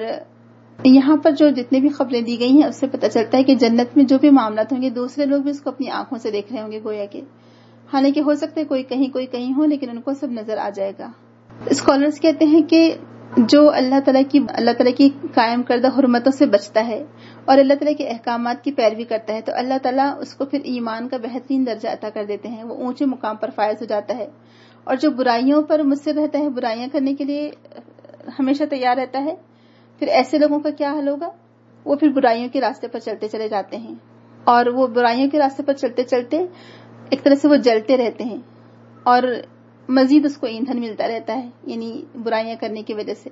یہاں پر جو جتنے بھی خبریں دی گئی ہیں اس سے پتہ چلتا ہے کہ جنت میں جو بھی معاملات ہوں گے دوسرے لوگ بھی اس کو اپنی آنکھوں سے دیکھ رہے ہوں گے گویا کہ، حالانکہ ہو سکتا ہے کوئی کہیں ہو، لیکن ان کو سب نظر آ جائے گا. اسکالرز کہتے ہیں کہ جو اللہ تعالیٰ کی قائم کردہ حرمتوں سے بچتا ہے اور اللہ تعالیٰ کے احکامات کی پیروی کرتا ہے، تو اللہ تعالیٰ اس کو پھر ایمان کا بہترین درجہ عطا کر دیتے ہیں، وہ اونچے مقام پر فائز ہو جاتا ہے. اور جو برائیوں پر مصر رہتا ہے، برائیاں کرنے کے لیے ہمیشہ تیار رہتا ہے، پھر ایسے لوگوں کا کیا حل ہوگا؟ وہ پھر برائیوں کے راستے پر چلتے چلے جاتے ہیں، اور وہ برائیوں کے راستے پر چلتے چلتے ایک طرح سے وہ جلتے رہتے ہیں، اور مزید اس کو ایندھن ملتا رہتا ہے، یعنی برائیاں کرنے کی وجہ سے،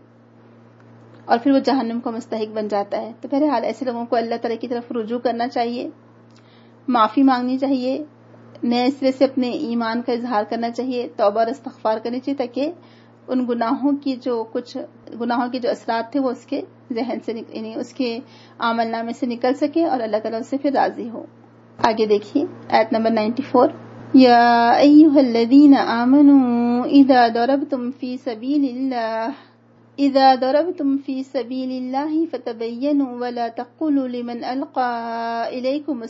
اور پھر وہ جہنم کو مستحق بن جاتا ہے. تو بہرحال ایسے لوگوں کو اللہ تعالیٰ کی طرف رجوع کرنا چاہیے، معافی مانگنی چاہیے، نئے سرے سے اپنے ایمان کا اظہار کرنا چاہیے، توبہ اور استغفار کرنی چاہیے، تاکہ ان گناہوں کی جو اثرات تھے وہ اس کے ذہن سے یعنی اس کے عمل نامے سے نکل سکے، اور اللہ تعالیٰ اس سے پھر راضی ہو. آگے دیکھیے آیت نمبر 94. یا ایھا الذین آمنوا اذا ضربتم فی سبیل اللہ فتبینوا ولا تقولوا لمن القى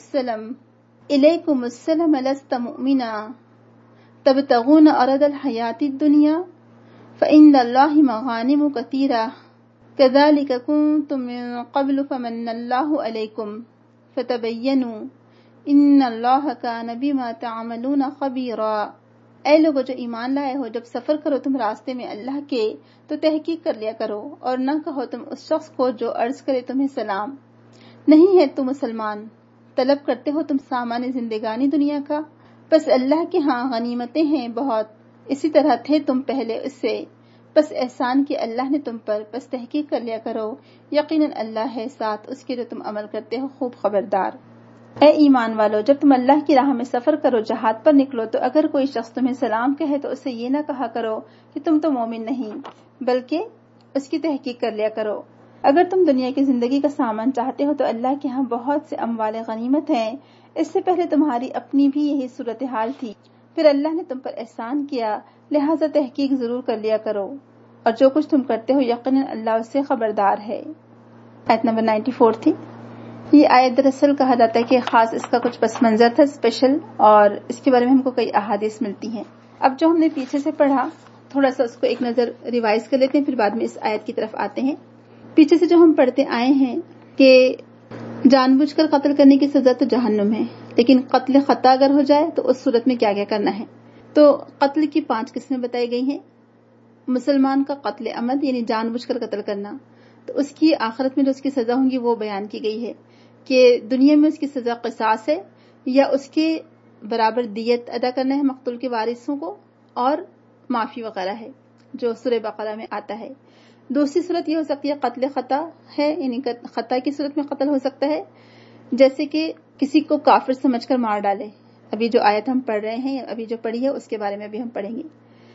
الیکم السلم لست مؤمنا تبتغون عرض الحیاۃ الدنیا فإن اللہ مغانم کثیرہ کذلک کنتم من قبل فمن اللہ علیکم فتبینوا ان اللہ کان بما تعملون خبیرا. اے لوگو جو ایمان لائے ہو، جب سفر کرو تم راستے میں اللہ کے تو تحقیق کر لیا کرو، اور نہ کہو تم اس شخص کو جو عرض کرے تمہیں سلام، نہیں ہے تم مسلمان، طلب کرتے ہو تم سامان زندگانی دنیا کا، بس اللہ کے ہاں غنیمتیں ہیں بہت، اسی طرح تھے تم پہلے اس سے، بس احسان کی اللہ نے تم پر، بس تحقیق کر لیا کرو، یقیناً اللہ ہے ساتھ اس کے جو تم عمل کرتے ہو خوب خبردار. اے ایمان والو، جب تم اللہ کی راہ میں سفر کرو، جہاد پر نکلو، تو اگر کوئی شخص تمہیں سلام کہے تو اسے یہ نہ کہا کرو کہ تم تو مومن نہیں، بلکہ اس کی تحقیق کر لیا کرو۔ اگر تم دنیا کی زندگی کا سامان چاہتے ہو تو اللہ کے ہاں بہت سے اموال غنیمت ہیں، اس سے پہلے تمہاری اپنی بھی یہی صورتحال تھی، پھر اللہ نے تم پر احسان کیا، لہٰذا تحقیق ضرور کر لیا کرو، اور جو کچھ تم کرتے ہو یقیناً اللہ اس سے خبردار ہے۔ آیت نمبر 94 تھی۔ یہ آیت دراصل کہا جاتا ہے کہ خاص اس کا کچھ پس منظر تھا اسپیشل، اور اس کے بارے میں ہم کو کئی احادیث ملتی ہیں۔ اب جو ہم نے پیچھے سے پڑھا تھوڑا سا اس کو ایک نظر ریوائز کر لیتے ہیں، پھر بعد میں اس آیت کی طرف آتے ہیں۔ پیچھے سے جو ہم پڑھتے آئے ہیں کہ جان بوجھ کر قتل کرنے کی سزا تو جہنم ہے، لیکن قتل خطا اگر ہو جائے تو اس صورت میں کیا کیا کرنا ہے۔ تو قتل کی 5 قسمیں بتائی گئی ہیں۔ مسلمان کا قتل عمد یعنی جان بوجھ کر قتل کرنا، تو اس کی آخرت میں جو اس کی سزا ہوں گی وہ بیان کی گئی ہے کہ دنیا میں اس کی سزا قصاص ہے یا اس کے برابر دیت ادا کرنا ہے مقتول کے وارثوں کو، اور معافی وغیرہ ہے جو سورہ بقرہ میں آتا ہے۔ دوسری صورت یہ ہو سکتی ہے قتل خطا ہے، یعنی خطا کی صورت میں قتل ہو سکتا ہے، جیسے کہ کسی کو کافر سمجھ کر مار ڈالے، ابھی جو آیت ہم پڑھ رہے ہیں، ابھی جو پڑھی ہے اس کے بارے میں بھی ہم پڑھیں گے۔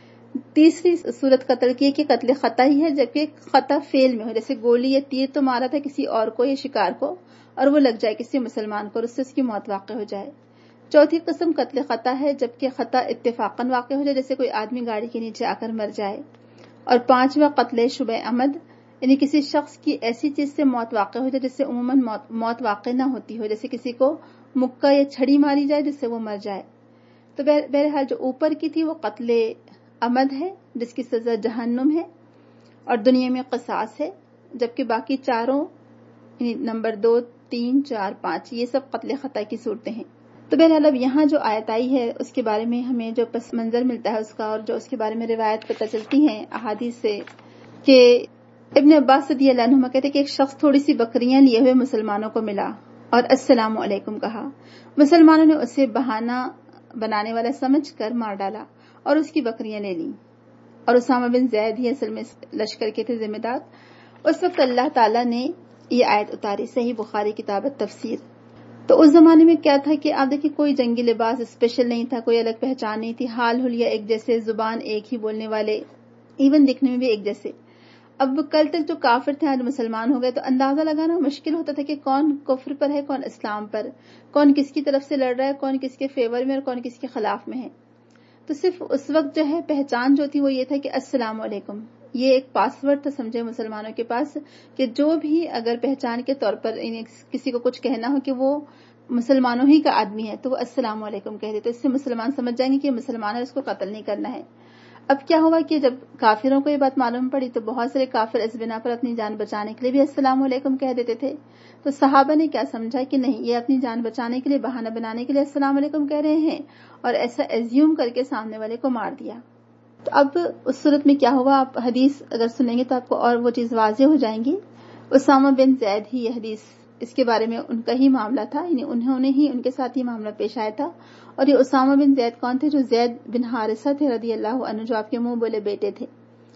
تیسری صورت قتل کی ہے کہ قتل خطا ہی ہے، جبکہ خطا فعل میں ہو، جیسے گولی یا تیر تو مارا تھا کسی اور کو یا شکار کو، اور وہ لگ جائے کسی مسلمان کو اور اس سے اس کی موت واقع ہو جائے۔ چوتھی قسم قتل خطا ہے جبکہ خطا اتفاقاً واقع ہو جائے، جیسے کوئی آدمی گاڑی کے نیچے آ کر مر جائے۔ اور پانچواں قتل شبہ عمد، یعنی کسی شخص کی ایسی چیز سے موت واقع ہو جائے جس سے عموماً موت واقع نہ ہوتی ہو، جیسے کسی کو مکہ یا چھڑی ماری جائے جس سے وہ مر جائے۔ تو بہرحال جو اوپر کی تھی وہ قتل عمد ہے جس کی سزا جہنم ہے اور دنیا میں قصاص ہے، جبکہ باقی چاروں یعنی نمبر 2، 3، 4، 5 یہ سب قتل خطا کی صورتیں ہیں۔ تو بہرحال اب یہاں جو آیت آئی ہے اس کے بارے میں ہمیں جو پس منظر ملتا ہے اس کا، اور جو اس کے بارے میں روایت پتہ چلتی ہیں احادیث سے، کہ ابن عباس رضی اللہ عنہما کہتے کہ ایک شخص تھوڑی سی بکریاں لیے ہوئے مسلمانوں کو ملا اور السلام علیکم کہا۔ مسلمانوں نے اسے بہانہ بنانے والا سمجھ کر مار ڈالا اور اس کی بکریاں لے لیں، اور اسامہ بن زید ہی اصل میں لشکر کے تھے ذمہ دار۔ اس وقت اللہ تعالیٰ نے یہ آیت اتاری، صحیح بخاری کتاب تفسیر۔ تو اس زمانے میں کیا تھا کہ آپ دیکھیں کوئی جنگی لباس اسپیشل نہیں تھا، کوئی الگ پہچان نہیں تھی، حال حلیہ ایک جیسے، زبان ایک ہی بولنے والے، ایون دکھنے میں بھی ایک جیسے۔ اب کل تک جو کافر تھے آج مسلمان ہو گئے، تو اندازہ لگانا مشکل ہوتا تھا کہ کون کفر پر ہے، کون اسلام پر، کون کس کی طرف سے لڑ رہا ہے، کون کس کے فیور میں اور کون کس کے خلاف میں ہے۔ تو صرف اس وقت جو ہے پہچان جو تھی وہ یہ تھا کہ السلام علیکم، یہ ایک پاس ورڈ تھا سمجھے مسلمانوں کے پاس، کہ جو بھی اگر پہچان کے طور پر کسی کو کچھ کہنا ہو کہ وہ مسلمانوں ہی کا آدمی ہے تو وہ السلام علیکم کہہ دیتے، اس سے مسلمان سمجھ جائیں گے کہ مسلمان ہے، اس کو قتل نہیں کرنا ہے۔ اب کیا ہوا کہ جب کافروں کو یہ بات معلوم پڑی تو بہت سارے کافر اس بنا پر اپنی جان بچانے کے لیے بھی السلام علیکم کہہ دیتے تھے۔ تو صحابہ نے کیا سمجھا کہ نہیں، یہ اپنی جان بچانے کے لیے، بہانہ بنانے کے لیے السلام علیکم کہہ رہے ہیں، اور ایسا ایزیوم کر کے سامنے والے کو مار دیا۔ تو اب اس صورت میں کیا ہوا، آپ حدیث اگر سنیں گے تو آپ کو اور وہ چیز واضح ہو جائیں گی۔ اسامہ بن زید ہی یہ حدیث، اس کے بارے میں ان کا ہی معاملہ تھا، یعنی انہوں نے ہی ان کے ساتھ یہ معاملہ پیش آیا تھا۔ اور یہ اسامہ بن زید کون تھے؟ جو زید بن حارثہ تھے رضی اللہ عنہ، جو آپ کے منہ بولے بیٹے تھے،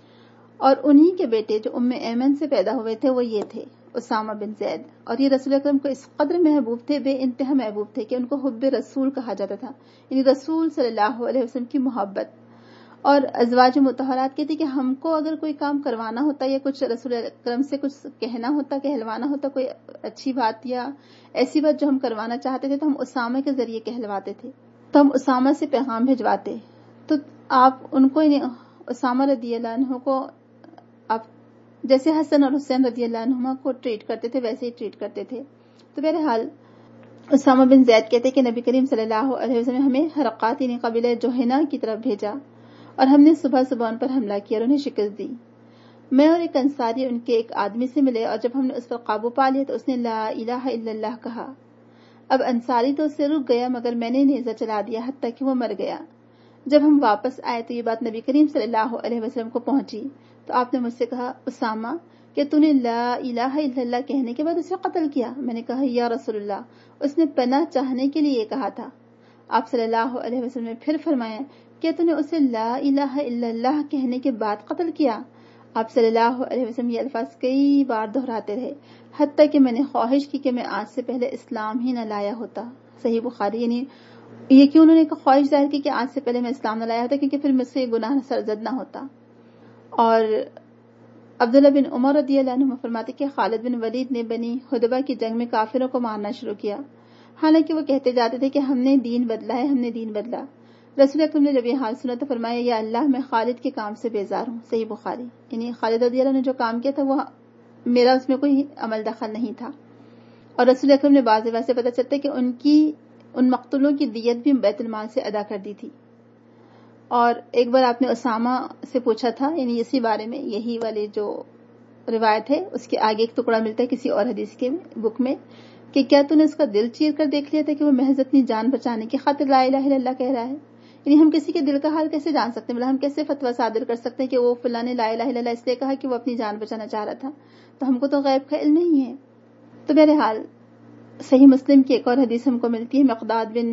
اور انہی کے بیٹے جو ام ایمن سے پیدا ہوئے تھے وہ یہ تھے اسامہ بن زید۔ اور یہ رسول اکرم کو اس قدر محبوب تھے، بے انتہا محبوب تھے کہ ان کو حب رسول کہا جاتا تھا، یعنی رسول صلی اللہ علیہ وسلم کی محبت۔ اور ازواج مطہرات کہتی کہ ہم کو اگر کوئی کام کروانا ہوتا یا کچھ رسول اکرم سے کچھ کہنا ہوتا، کہلوانا ہوتا، کوئی اچھی بات یا ایسی بات جو ہم کروانا چاہتے تھے تو ہم اسامہ کے ذریعے کہلواتے تھے، تو ہم اسامہ سے پیغام بھجواتے۔ تو آپ ان کو اسامہ رضی اللہ عنہ کو آپ جیسے حسن اور حسین رضی اللہ عنہما کو ٹریٹ کرتے تھے ویسے ہی ٹریٹ کرتے تھے۔ تو بہرحال اسامہ بن زید کہتے کہ نبی کریم صلی اللہ علیہ وسلم ہمیں حرقات یعنی قبیلہ جوہنا کی طرف بھیجا، اور ہم نے صبح صبح ان پر حملہ کیا اور انہیں شکست دی۔ میں اور ایک انصاری ان کے ایک آدمی سے ملے، اور جب ہم نے اس پر قابو پا لیا تو اس نے لا الہ الا اللہ کہا۔ اب انصاری تو اس سے رک گیا، مگر میں نے نیزہ چلا دیا حتیٰ کہ وہ مر گیا۔ جب ہم واپس آئے تو یہ بات نبی کریم صلی اللہ علیہ وسلم کو پہنچی، تو آپ نے مجھ سے کہا اسامہ کہ تو نے لا الہ الا اللہ کہنے کے بعد اسے قتل کیا؟ میں نے کہا یا رسول اللہ، اس نے پناہ چاہنے کے لیے یہ کہا تھا۔ آپ صلی اللہ علیہ وسلم نے پھر فرمایا کہ تو نے اسے لا الہ الا اللہ کہنے کے بعد قتل کیا؟ آپ صلی اللہ علیہ وسلم یہ الفاظ کئی بار دہراتے رہے، حتیٰ کہ میں نے خواہش کی کہ میں آج سے پہلے اسلام ہی نہ لایا ہوتا. صحیح بخاری. یعنی یہ کیوں انہوں نے خواہش ظاہر کی کہ آج سے پہلے میں اسلام نہ لایا ہوتا، کیونکہ پھر مجھ سے یہ گناہ سرزد نہ ہوتا. اور عبداللہ بن عمر رضی اللہ عنہ فرماتے کہ خالد بن ولید نے بنی حدبہ کی جنگ میں کافروں کو مارنا شروع کیا، حالانکہ وہ کہتے جاتے تھے کہ ہم نے دین بدلا ہے، ہم نے دین بدلا. رسول اکرم نے جب یہ حال سنا تو فرمایا یا اللہ میں خالد کے کام سے بیزار ہوں. صحیح بخاری. یعنی خالد رضی اللہ عنہ نے جو کام کیا تھا وہ میرا اس میں کوئی عمل دخل نہیں تھا. اور رسول اکرم نے بعض روایات سے پتہ چلتا ہے کہ ان مقتولوں کی دیت بھی بیت المال سے ادا کر دی تھی. اور ایک بار آپ نے اسامہ سے پوچھا تھا، یعنی اسی بارے میں یہی والی جو روایت ہے اس کے آگے ایک ٹکڑا ملتا ہے کسی اور حدیث کے بک میں، کہ کیا تو نے اس کا دل چیر کر دیکھ لیا تھا کہ وہ محض اپنی جان بچانے کی خاطر لا الہ الا اللہ کہہ رہا ہے. یعنی ہم کسی کے دل کا حال کیسے جان سکتے ہیں؟ ہم کیسے فتویٰ صادر کر سکتے ہیں کہ وہ فلاں نے لا الہ الا اللہ اس لیے کہا کہ وہ اپنی جان بچانا چاہ رہا تھا؟ تو ہم کو تو غیب کا علم نہیں ہے. تو بہرحال صحیح مسلم کی ایک اور حدیث ہم کو ملتی ہے، مقداد بن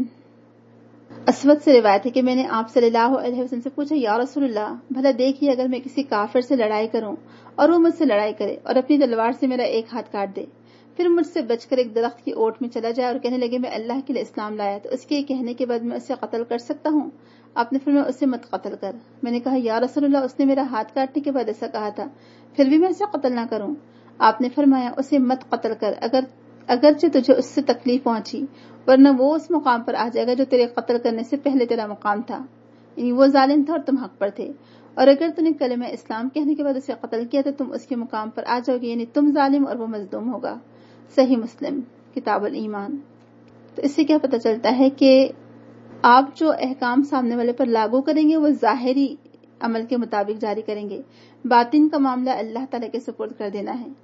اسود سے روایت ہے کہ میں نے آپ صلی اللہ علیہ وسلم سے پوچھا یا رسول اللہ، بھلا دیکھیے اگر میں کسی کافر سے لڑائی کروں اور وہ مجھ سے لڑائی کرے اور اپنی تلوار سے میرا ایک ہاتھ کاٹ دے، پھر مجھ سے بچ کر ایک درخت کی اوٹ میں چلا جائے اور کہنے لگے میں اللہ کے لیے اسلام لایا، تو اس کے کہنے کے بعد میں اسے قتل کر سکتا ہوں؟ آپ نے فرمایا اسے مت قتل کر. میں نے کہا یا رسول اللہ، اس نے میرا ہاتھ کاٹنے کے بعد ایسا کہا تھا، پھر بھی میں اسے قتل نہ کروں؟ آپ نے فرمایا اسے مت قتل کر، اگرچہ تجھے اس سے تکلیف پہنچی، ورنہ وہ اس مقام پر آ جائے گا جو تیرے قتل کرنے سے پہلے تیرا مقام تھا. یعنی وہ ظالم تھا اور تم حق پر تھے، اور اگر تم نے کلمہ اسلام کہنے کے بعد اسے قتل کیا تو تم اس کے مقام پر آ جاؤ گے، یعنی تم ظالم اور وہ مظلوم ہوگا. صحیح مسلم کتاب الایمان. تو اس سے کیا پتہ چلتا ہے کہ آپ جو احکام سامنے والے پر لاگو کریں گے وہ ظاہری عمل کے مطابق جاری کریں گے، باطن کا معاملہ اللہ تعالیٰ کے سپرد کر دینا ہے.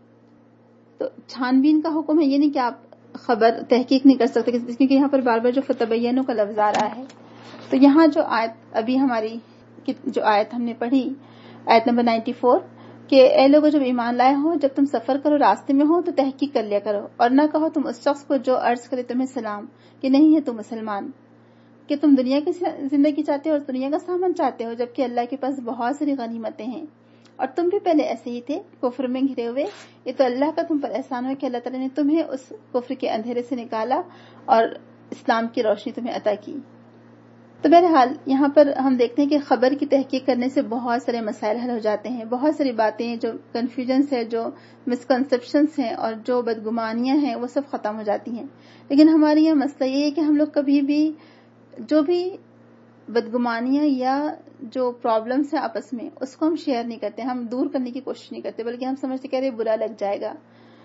تو چھان بین کا حکم ہے، یہ نہیں کہ آپ خبر تحقیق نہیں کر سکتے، کیونکہ یہاں پر بار بار جو فتبینوا کا لفظ آ رہا ہے. تو یہاں جو آیت ابھی ہماری جو آیت ہم نے پڑھی، آیت نمبر 94، کہ اے لوگوں جب ایمان لائے ہو، جب تم سفر کرو راستے میں ہو تو تحقیق کر لیا کرو، اور نہ کہو تم اس شخص کو جو عرض کرے تمہیں سلام کہ نہیں ہے تم مسلمان، کہ تم دنیا کی زندگی چاہتے ہو اور دنیا کا سامان چاہتے ہو، جبکہ اللہ کے پاس بہت ساری غنیمتیں ہیں اور تم بھی پہلے ایسے ہی تھے کفر میں گھرے ہوئے. یہ تو اللہ کا تم پر احسان ہو کہ اللہ تعالیٰ نے تمہیں اس کفر کے اندھیرے سے نکالا اور اسلام کی روشنی تمہیں عطا کی. تو بہرحال یہاں پر ہم دیکھتے ہیں کہ خبر کی تحقیق کرنے سے بہت سارے مسائل حل ہو جاتے ہیں، بہت ساری باتیں جو کنفیوژنس ہے، جو مسکنسپشنس ہیں اور جو بدگمانیاں ہیں وہ سب ختم ہو جاتی ہیں. لیکن ہمارے یہاں مسئلہ یہ ہے کہ ہم لوگ کبھی بھی جو بھی بدگمانیاں یا جو پرابلمس ہیں آپس میں اس کو ہم شیئر نہیں کرتے، ہم دور کرنے کی کوشش نہیں کرتے، بلکہ ہم سمجھتے کہ ارے برا لگ جائے گا،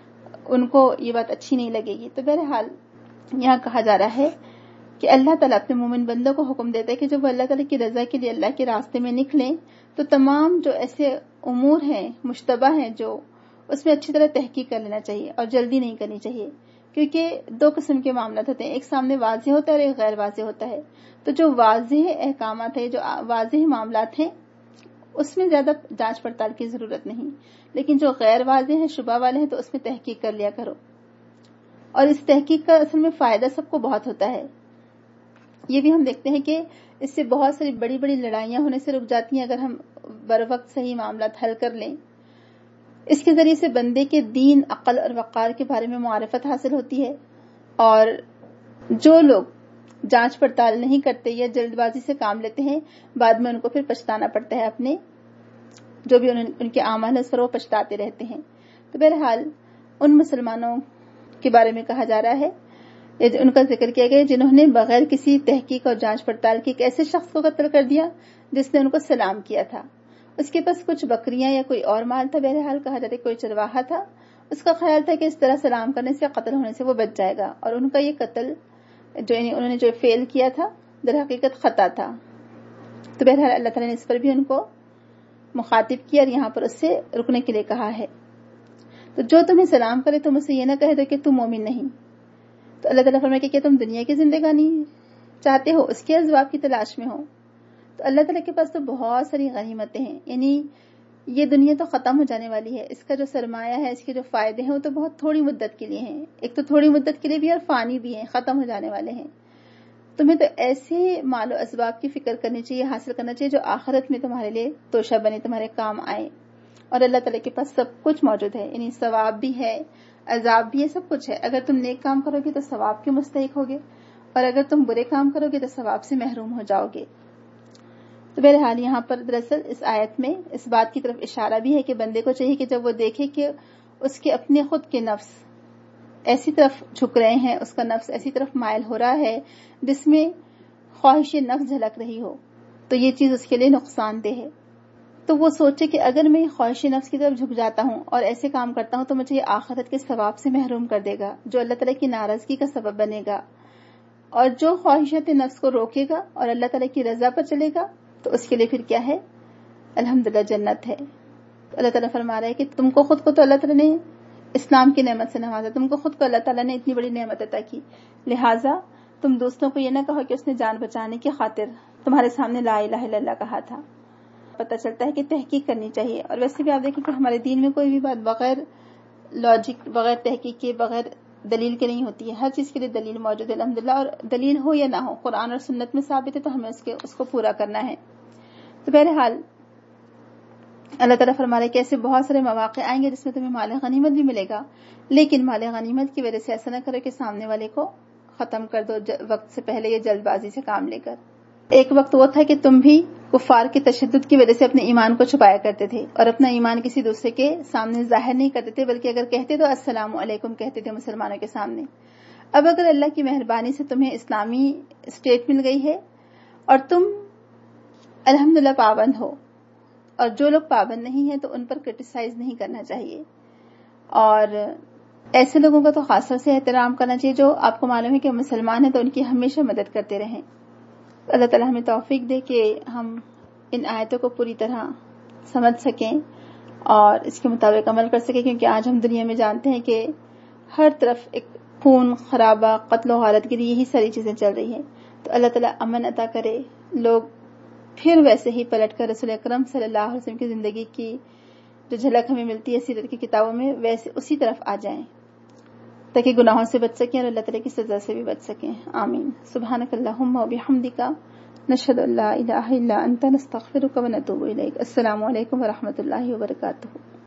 ان کو یہ بات اچھی نہیں لگے گی. تو بہرحال یہاں کہا جا رہا ہے کہ اللہ تعالیٰ اپنے مومن بندوں کو حکم دیتا ہے کہ جب وہ اللہ تعالیٰ کی رضا کے لیے اللہ کے راستے میں نکلیں تو تمام جو ایسے امور ہیں مشتبہ ہیں جو اس میں اچھی طرح تحقیق کر لینا چاہیے اور جلدی نہیں کرنی چاہیے، کیونکہ دو قسم کے معاملات ہوتے ہیں، ایک سامنے واضح ہوتا ہے اور ایک غیر واضح ہوتا ہے. تو جو واضح احکامات ہیں، جو واضح معاملات ہیں، اس میں زیادہ جانچ پڑتال کی ضرورت نہیں، لیکن جو غیر واضح ہیں، شبہ والے ہیں، تو اس میں تحقیق کر لیا کرو. اور اس تحقیق کا اصل میں فائدہ سب کو بہت ہوتا ہے. یہ بھی ہم دیکھتے ہیں کہ اس سے بہت ساری بڑی بڑی لڑائیاں ہونے سے رک جاتی ہیں اگر ہم بر وقت صحیح معاملات حل کر لیں. اس کے ذریعے سے بندے کے دین، عقل اور وقار کے بارے میں معرفت حاصل ہوتی ہے، اور جو لوگ جانچ پڑتال نہیں کرتے یا جلد بازی سے کام لیتے ہیں بعد میں ان کو پھر پچھتانا پڑتا ہے، اپنے جو بھی ان کے اعمال ہیں اس پر وہ پچھتاتے رہتے ہیں. تو بہرحال ان مسلمانوں کے بارے میں کہا جا رہا ہے، ان کا ذکر کیا گیا جنہوں نے بغیر کسی تحقیق اور جانچ پڑتال کے ایک ایسے شخص کو قتل کر دیا جس نے ان کو سلام کیا تھا. اس کے پاس کچھ بکریاں یا کوئی اور مال تھا، بہرحال کہا جاتا ہے کوئی چرواہا تھا، اس کا خیال تھا کہ اس طرح سلام کرنے سے، قتل ہونے سے وہ بچ جائے گا، اور ان کا یہ قتل جو انہوں نے جو فیل کیا تھا در حقیقت خطا تھا. تو بہرحال اللہ تعالیٰ نے اس پر بھی ان کو مخاطب کیا اور یہاں پر اس سے رکنے کے لیے کہا ہے. تو جو تمہیں سلام کرے تم اسے یہ نہ کہہ دو کہ تم مومن نہیں. تو اللہ تعالیٰ فرمائے کہ کیا تم دنیا کی زندگانی چاہتے ہو، اس کے اسباب کی تلاش میں ہو؟ تو اللہ تعالیٰ کے پاس تو بہت ساری غنیمتیں ہیں، یعنی یہ دنیا تو ختم ہو جانے والی ہے، اس کا جو سرمایہ ہے، اس کے جو فائدے ہیں وہ تو بہت تھوڑی مدت کے لیے ہیں، ایک تو تھوڑی مدت کے لیے بھی اور فانی بھی ہیں، ختم ہو جانے والے ہیں. تمہیں تو ایسے مال و اسباب کی فکر کرنی چاہیے، حاصل کرنا چاہیے جو آخرت میں تمہارے لیے توشہ بنے، تمہارے کام آئے. اور اللہ تعالیٰ کے پاس سب کچھ موجود ہے، یعنی ثواب بھی ہے، عذاب بھی ہے، سب کچھ ہے. اگر تم نیک کام کرو گے تو ثواب کے مستحق ہوگے، اور اگر تم برے کام کرو گے تو ثواب سے محروم ہو جاؤ گے. تو بہرحال یہاں پر دراصل اس آیت میں اس بات کی طرف اشارہ بھی ہے کہ بندے کو چاہیے کہ جب وہ دیکھے کہ اس کے اپنے خود کے نفس ایسی طرف جھک رہے ہیں، اس کا نفس ایسی طرف مائل ہو رہا ہے جس میں خواہش نفس جھلک رہی ہو، تو یہ چیز اس کے لیے نقصان دہ ہے. تو وہ سوچے کہ اگر میں خواہش نفس کی طرف جھک جاتا ہوں اور ایسے کام کرتا ہوں تو مجھے یہ آخرت کے ثواب سے محروم کر دے گا، جو اللہ تعالیٰ کی ناراضگی کا سبب بنے گا. اور جو خواہشات نفس کو روکے گا اور اللہ تعالیٰ کی رضا پر چلے گا تو اس کے لیے پھر کیا ہے؟ الحمدللہ جنت ہے. اللہ تعالیٰ فرما رہا ہے کہ تم کو خود کو تو اللہ تعالیٰ نے اسلام کی نعمت سے نوازا، تم کو خود کو اللہ تعالیٰ نے اتنی بڑی نعمت عطا کی، لہٰذا تم دوسروں کو یہ نہ کہو کہ اس نے جان بچانے کی خاطر تمہارے سامنے لا الہ الا اللہ کہا تھا. پتہ چلتا ہے کہ تحقیق کرنی چاہیے. اور ویسے بھی آپ دیکھیں کہ ہمارے دین میں کوئی بھی بات بغیر لاجک، بغیر تحقیق کے، بغیر دلیل کے نہیں ہوتی ہے. ہر چیز کے لیے دلیل موجود ہے الحمدللہ، اور دلیل ہو یا نہ ہو قرآن اور سنت میں ثابت ہے تو ہمیں اس کو پورا کرنا ہے. تو بہرحال اللہ تعالیٰ فرما رہے ہیں کہ ایسے بہت سارے مواقع آئیں گے جس میں تمہیں مال غنیمت بھی ملے گا، لیکن مال غنیمت کی وجہ سے ایسا نہ کرو کہ سامنے والے کو ختم کر دو وقت سے پہلے یا جلد بازی سے کام لے کر. ایک وقت وہ تھا کہ تم بھی کفار کے تشدد کی وجہ سے اپنے ایمان کو چھپایا کرتے تھے اور اپنا ایمان کسی دوسرے کے سامنے ظاہر نہیں کرتے تھے، بلکہ اگر کہتے تو السلام علیکم کہتے تھے مسلمانوں کے سامنے. اب اگر اللہ کی مہربانی سے تمہیں اسلامی اسٹیٹ مل گئی ہے اور تم الحمدللہ پابند ہو، اور جو لوگ پابند نہیں ہیں تو ان پر کرٹیسائز نہیں کرنا چاہیے، اور ایسے لوگوں کا تو خاص طور سے احترام کرنا چاہیے جو آپ کو معلوم ہے کہ مسلمان ہیں تو ان کی ہمیشہ مدد کرتے رہیں. اللہ تعالیٰ ہمیں توفیق دے کہ ہم ان آیتوں کو پوری طرح سمجھ سکیں اور اس کے مطابق عمل کر سکیں، کیونکہ آج ہم دنیا میں جانتے ہیں کہ ہر طرف ایک خون خرابہ، قتل و غارت گری، یہی ساری چیزیں چل رہی ہیں. تو اللہ تعالیٰ امن عطا کرے، لوگ پھر ویسے ہی پلٹ کر رسول اکرم صلی اللہ علیہ وسلم کی زندگی کی جو جھلک ہمیں ملتی ہے سیرت کی کتابوں میں ویسے اسی طرف آ جائیں، تاکہ گناہوں سے بچ سکیں اور اللہ تعالیٰ کی سزا سے بھی بچ سکیں. آمین. سبحانک اللہم و بحمدک، نشہد ان لا الہ الا انت، نستغفرک و نتوب الیک. السلام علیکم و رحمۃ اللہ وبرکاتہ.